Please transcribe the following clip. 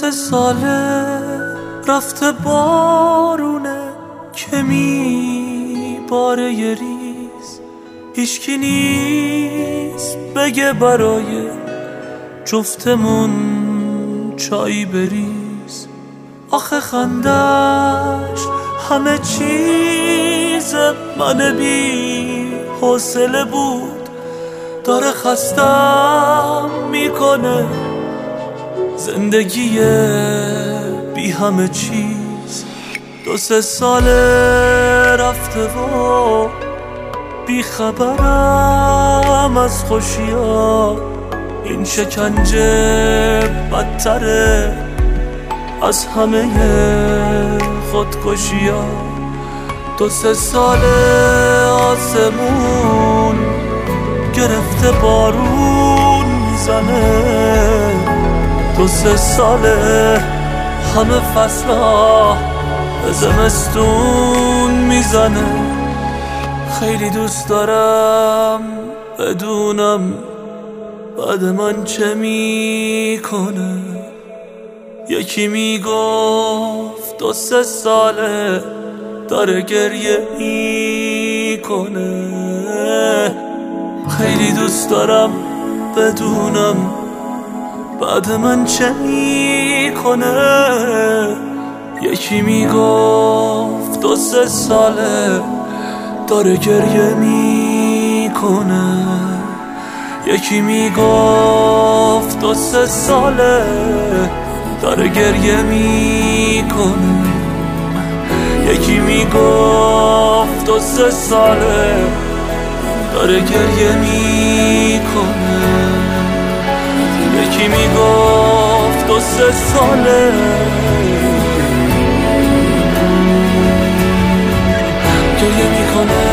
سه ساله رفته بارونه که میباره یه ریز، هیچکی نیست بگه برای جفتمون چایی بریز. آخه خندش همه چیز من بی حوصله بود، داره خستم میکنه زندگی بی همه چیز. 2-3 ساله رفته و بی خبرم از خوشیا، این شکنجه بدتره از همه خودکشیا. 2-3 ساله آسمون گرفته بارون میزنه، 2-3 ساله همه فصلا به زمستون میزنه. خیلی دوست دارم بدونم بعد من چه میکنه. یکی میگفت 2-3 ساله داره گریه میکنه. خیلی دوست دارم بدونم بعد من چه میکنه. یکی میگفت 2-3 ساله داره گریه میکنه. یکی میگفت 2-3 ساله داره گریه میکنه. یکی میگفت 2-3 ساله داره گریه میکنه. یکی میگفت 2-3 ساله گریه میکنه.